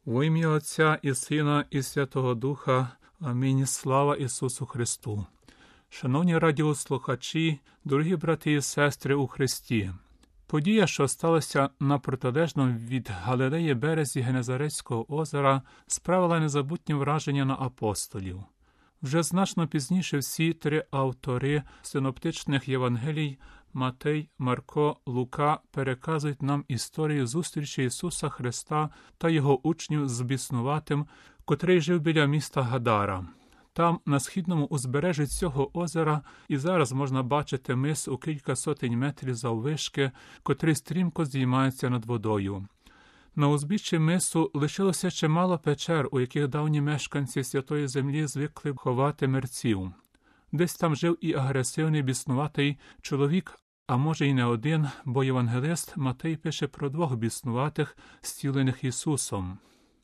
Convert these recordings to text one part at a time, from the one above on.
Во ім'я Отця і Сина і Святого Духа. Амінь. Слава Ісусу Христу. Шановні радіослухачі, дорогі брати і сестри у Христі. Подія, що сталася на протилежному від Галилеї березі Генезарецького озера, справила незабутні враження на апостолів. Вже значно пізніше всі три автори синоптичних Євангелій Матей, Марко, Лука переказують нам історію зустрічі Ісуса Христа та Його учнів з біснуватим, котрий жив біля міста Гадара. Там, на східному узбережжі цього озера, і зараз можна бачити мис у кілька сотень метрів заввишки, котрий стрімко здіймається над водою. На узбіччі мису лишилося чимало печер, у яких давні мешканці Святої Землі звикли ховати мерців. Десь там жив і агресивний біснуватий чоловік, а може й не один, бо євангелист Матей пише про двох біснуватих, зцілених Ісусом.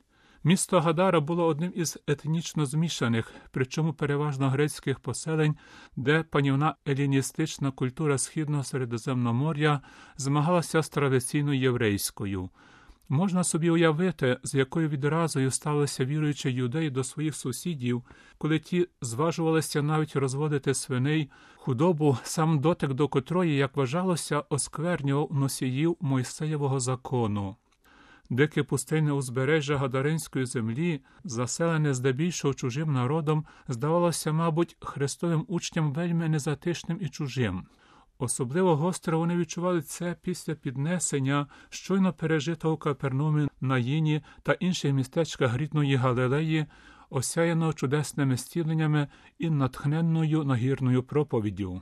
Місто Гадара було одним із етнічно змішаних, причому переважно грецьких поселень, де панівна еліністична культура Східного Середземномор'я змагалася з традиційною єврейською. Можна собі уявити, з якою відразою ставилися віруючі юдеї до своїх сусідів, коли ті зважувалися навіть розводити свиней, худобу, сам дотик до котрої, як вважалося, осквернював носіїв Мойсеєвого закону. Дике пустельне узбережжя Гадаринської землі, заселене здебільшого чужим народом, здавалося, мабуть, Христовим учням вельми незатишним і чужим. Особливо гостро вони відчували це після піднесення, щойно пережитого в Капернаумі, Наїні та інших містечках рідної Галилеї, осяяного чудесними зціленнями і натхненною нагірною проповіддю.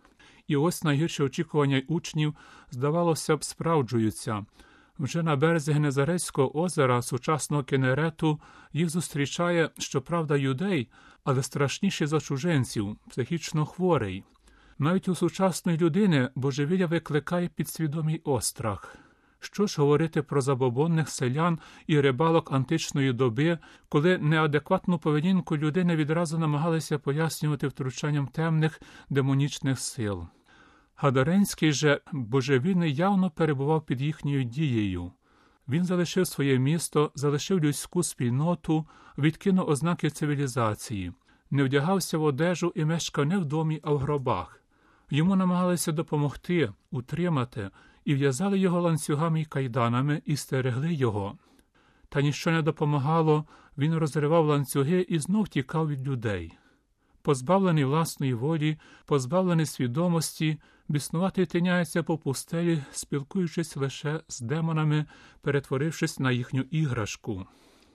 І ось найгірші очікування учнів, здавалося б, справджуються. Вже на березі Генезарецького озера, сучасного Кенерету, їх зустрічає, щоправда, юдей, але страшніший за чужинців, психічно хворий. Навіть у сучасної людини божевілля викликає підсвідомий острах. Що ж говорити про забобонних селян і рибалок античної доби, коли неадекватну поведінку людини відразу намагалися пояснювати втручанням темних демонічних сил. Гадаринський же божевільний явно перебував під їхньою дією. Він залишив своє місто, залишив людську спільноту, відкинув ознаки цивілізації, не вдягався в одежу і мешкав не в домі, а в гробах. Йому намагалися допомогти, утримати, і в'язали його ланцюгами й кайданами, і стерегли його. Та ніщо не допомагало, він розривав ланцюги і знов тікав від людей. Позбавлений власної волі, позбавлений свідомості, біснуватий тиняється по пустелі, спілкуючись лише з демонами, перетворившись на їхню іграшку.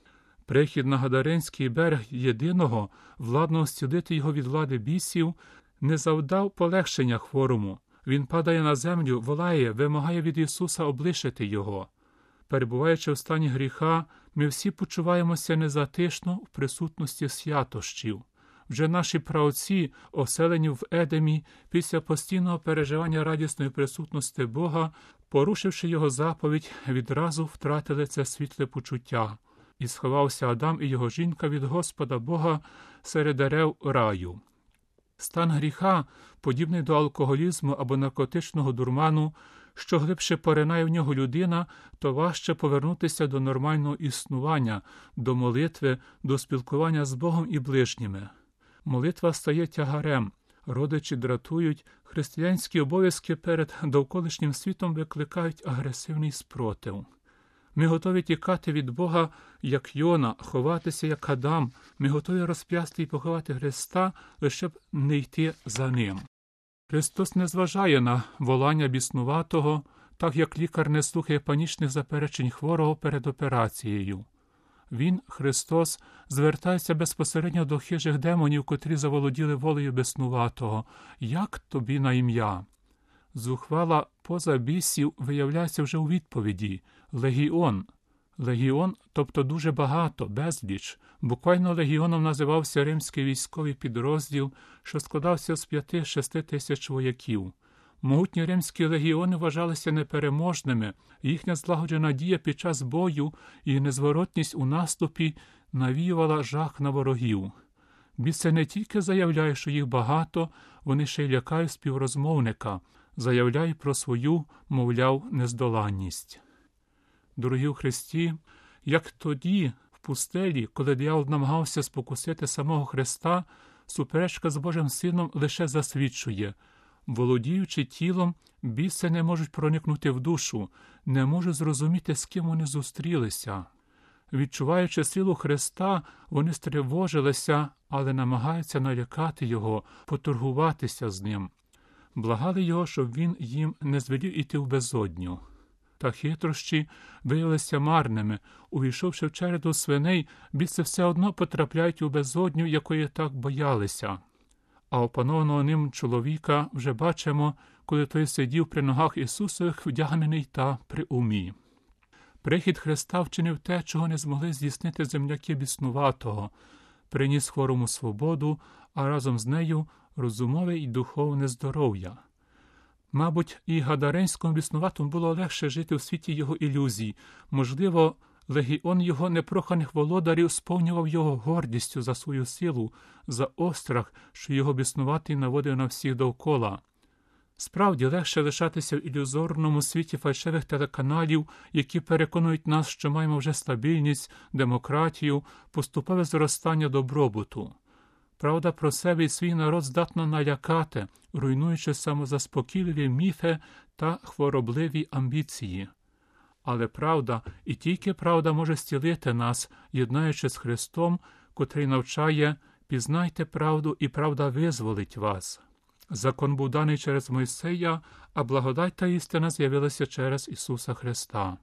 Прихід на Гадаринський берег єдиного, владного зцілити його від влади бісів, не завдав полегшення хворому. Він падає на землю, волає, вимагає від Ісуса облишити його. Перебуваючи в стані гріха, ми всі почуваємося незатишно в присутності святощів. Вже наші праотці, оселені в Едемі, після постійного переживання радісної присутності Бога, порушивши його заповідь, відразу втратили це світле почуття. І сховався Адам і його жінка від Господа Бога серед дерев раю. Стан гріха, подібний до алкоголізму або наркотичного дурману, що глибше поринає в нього людина, то важче повернутися до нормального існування, до молитви, до спілкування з Богом і ближніми. Молитва стає тягарем, родичі дратують, християнські обов'язки перед довколишнім світом викликають агресивний спротив. Ми готові тікати від Бога, як Йона, ховатися, як Адам. Ми готові розп'ясти і поховати Христа, лише б не йти за Ним. Христос не зважає на волання біснуватого, так як лікар не слухає панічних заперечень хворого перед операцією. Він, Христос, звертається безпосередньо до хижих демонів, котрі заволоділи волею біснуватого. «Як тобі на ім'я?» Зухвала поза бісів виявляється вже у відповіді «Легіон». Легіон, тобто дуже багато, безліч. Буквально легіоном називався римський військовий підрозділ, що складався з 5-6 тисяч вояків. Могутні римські легіони вважалися непереможними, їхня злагоджена дія під час бою і незворотність у наступі навіювала жах на ворогів. Біси не тільки заявляють, що їх багато, вони ще й лякають співрозмовника, заявляють про свою, мовляв, нездоланність. Дорогі у Христі, Як тоді, в пустелі, коли диявол намагався спокусити самого Христа, суперечка з Божим Сином лише засвідчує: володіючи тілом, біси не можуть проникнути в душу, не можуть зрозуміти, з ким вони зустрілися. Відчуваючи силу Христа, вони стривожилися, але намагаються налякати Його, поторгуватися з Ним. Благали Його, щоб Він їм не звелів іти в безодню. Та хитрощі виявилися марними. Увійшовши в череду свиней, біси все одно потрапляють у безодню, якої так боялися. А опанованого ним чоловіка вже бачимо, коли той сидів при ногах Ісусових, вдягнений та при умі. Прихід Христа вчинив те, чого не змогли здійснити земляки біснуватого, приніс хворому свободу, а разом з нею розумове і духовне здоров'я. Мабуть, і гадаренському біснуватому було легше жити у світі його ілюзій. Можливо, легіон його непроханих володарів сповнював його гордістю за свою силу, за острах, що його біснуватий наводив на всіх довкола. Справді, легше лишатися в ілюзорному світі фальшивих телеканалів, які переконують нас, що маємо вже стабільність, демократію, поступове зростання добробуту. Правда про себе і свій народ здатна налякати, руйнуючи самозаспокійливі міфи та хворобливі амбіції. Але правда, і тільки правда може зцілити нас, єднаючи з Христом, котрий навчає: «Пізнайте правду, і правда визволить вас». Закон був даний через Мойсея, а благодать та істина з'явилася через Ісуса Христа.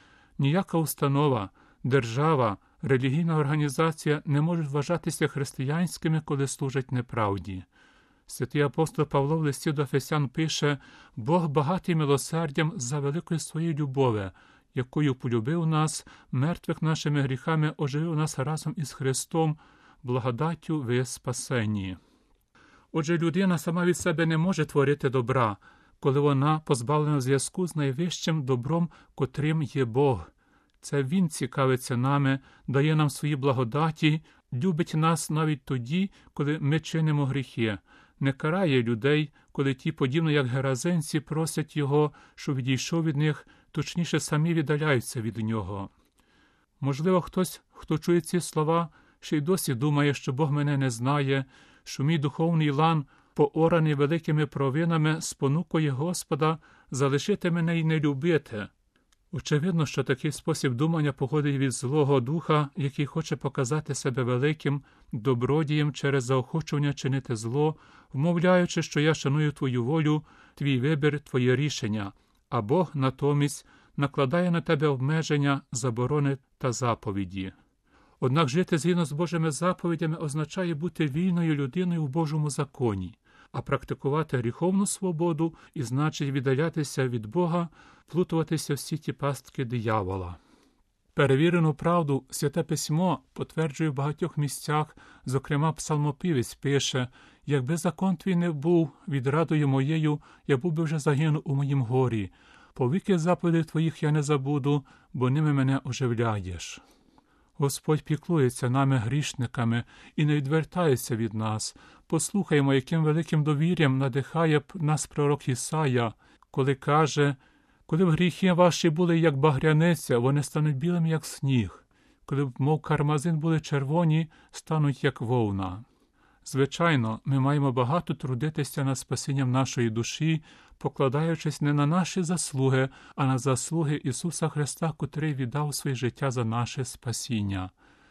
Ніяка установа, держава, релігійна організація не можуть вважатися християнськими, коли служать неправді. Святий апостол Павло в листі до Ефесян пише: «Бог багатий милосердям за великою своєю любов'ю, якою полюбив нас, мертвих нашими гріхами оживив нас разом із Христом, благодаттю ви спасені». Отже, людина сама від себе не може творити добра, коли вона позбавлена зв'язку з найвищим добром, котрим є Бог. Це Він цікавиться нами, дає нам свої благодаті, любить нас навіть тоді, коли ми чинимо гріхи, не карає людей, коли ті, подібно як геразинці, просять Його, щоб відійшов від них, точніше самі віддаляються від Нього. Можливо, хтось, хто чує ці слова, ще й досі думає, що Бог мене не знає, що мій духовний лан, поораний великими провинами, спонукує Господа залишити мене і не любити. Очевидно, що такий спосіб думання походить від Злого Духа, який хоче показати себе великим добродієм через заохочування чинити зло, вмовляючи, що я шаную твою волю, твій вибір, твоє рішення, а Бог натомість накладає на тебе обмеження, заборони та заповіді. Однак жити згідно з Божими заповідями означає бути вільною людиною в Божому законі, а практикувати гріховну свободу і значить віддалятися від Бога, плутуватися в сіті пастки диявола. Перевірену правду Святе Письмо потверджує в багатьох місцях, зокрема псалмопівець пише: «Якби закон твій не був відрадою моєю, я був би вже загинув у моїм горі. Повіки заповідей твоїх я не забуду, бо ними мене оживляєш». Господь піклується нами грішниками і не відвертається від нас. Послухаймо, яким великим довір'ям надихає нас пророк Ісая, коли каже: «Коли б гріхи ваші були, як багряниця, вони стануть білими, як сніг. Коли б, мов кармазин, були червоні, стануть, як вовна». Звичайно, ми маємо багато трудитися над спасінням нашої душі, покладаючись не на наші заслуги, а на заслуги Ісуса Христа, котрий віддав своє життя за наше спасіння.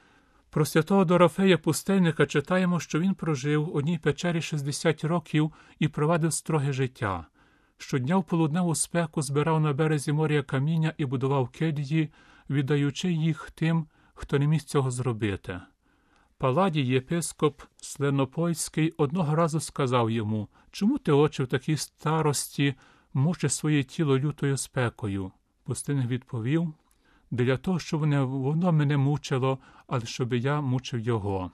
Про святого Дорофея Пустельника читаємо, що він прожив в одній печері 60 років і провадив строге життя. Щодня в полудневу спеку збирав на березі моря каміння і будував кельї, віддаючи їх тим, хто не міг цього зробити. Паладій, єпископ Сленопольський, одного разу сказав йому: «Чому ти, отче, в такій старості мучиш своє тіло лютою спекою?» Пустельник відповів: «Для того, щоб не воно мене мучило, але щоб я мучив його».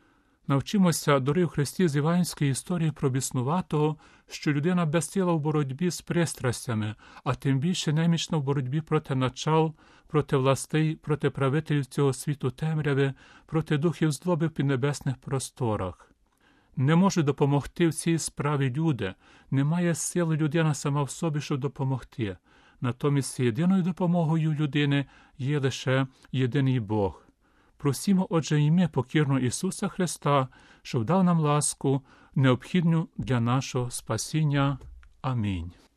Навчимося, дорогі в Христі, з євангельської історії про біснуватого, що людина безсила в боротьбі з пристрастями, а тим більше немічна в боротьбі проти начал, проти властей, проти правителів цього світу темряви, проти духів злоби в піднебесних просторах. Не може допомогти в цій справі люди, немає сили людина сама в собі, щоб допомогти. Натомість єдиною допомогою людини є лише єдиний Бог. Просімо, отже, і ми покірно Ісуса Христа, щоб дав нам ласку, необхідну для нашого спасіння. Амінь.